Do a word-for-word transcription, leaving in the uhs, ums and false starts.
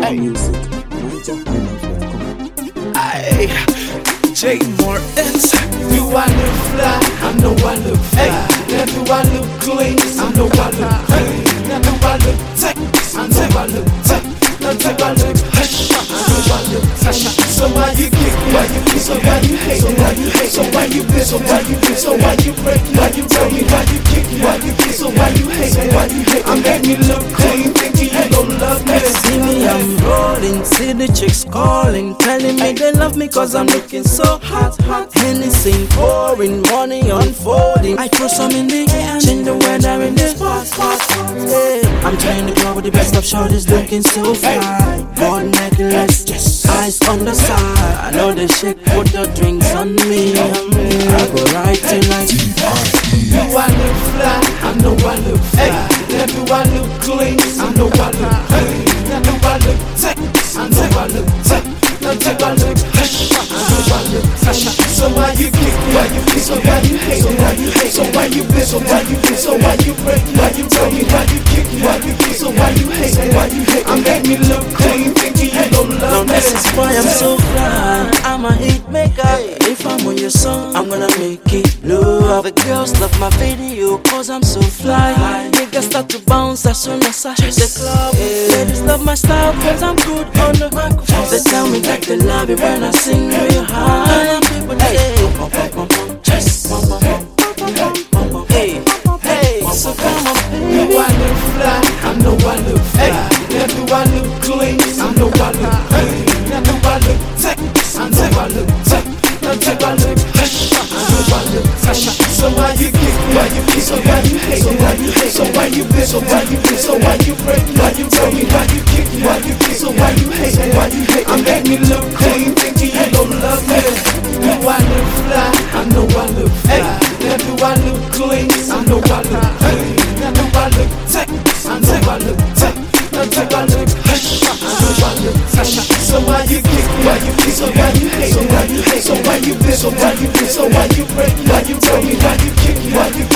More music, Niger Highlife dot com. Aye, J Martins. Do I look fly? I know I look fly. Now do I look clean? I know I look clean. Now do I look tight? I know I look tight. Now do I look hush? I know I look hush. So why you kick me? Why you kick? So why you hate? So why you hate? So why you bitch? So why you bitch? So why you break me? Why you tell me? Why you kick me? Why you kick? So why you hate? So why you hate? I make me look clean, thinking you gon' love me. See me, I'm rolling, see the chicks calling, telling me they love me cause I'm looking so hot, hot. Hennessy pouring, money unfolding. I throw some in the air, change the weather in this spot, spot, spot. Hey, I'm trying to go with the best of shorties looking so fly. Gold necklace, yes, eyes on the side. I know they shake, put the drinks on me, on me. I go right till like Do I look fly? I know I look fly. Now do I look clean? I know I look clean. Now do I look tight? I know I look tight. Now do I look hush? I know I look hush. So why you kick me? Why you kick? So why you hate? So why you hate? So why you bitch? So why you bitch? So why you break me? Why you tell me? Why you kick me? Why you kick? So why you hate? So why you hate? I make me look clean, thinking you gon' now love me. this is why I'm so fly. I'm a hit maker. If I'm on your song, I'm gonna make it love. The girls love my video cause I'm so fly. Niggas start to bounce as soon as I hit the club. Ladies love my style cause I'm good on the microphone. They tell me that they love it when I sing real high. People say, hey, hey, so come on, baby. Do I look fly? I know I look fly. Now do I look clean? I know I look clean. Now do I look tight? I know I look tight. Now do I look hush? I know I look hush. So why you kick me? Why you kick? So why you hate? So why you hate? So why you bitch? So why you bitch? So why you break me? Why you tell me? Why you kick me? Why you kick? So why you hate? So why you hate? I make me look clean, thinking you gon' love me. Do I look fly? I know I look fly. Now do I look clean? I know I look clean. Now do I look tight? I know I look tight. Now do I look hush? I know I look hush. So why you kick me? Why you kick? So why you hate? So why you hate? So why you bitch? So why you bitch? So why you break me? Why you tell me? Why you kick me? Why you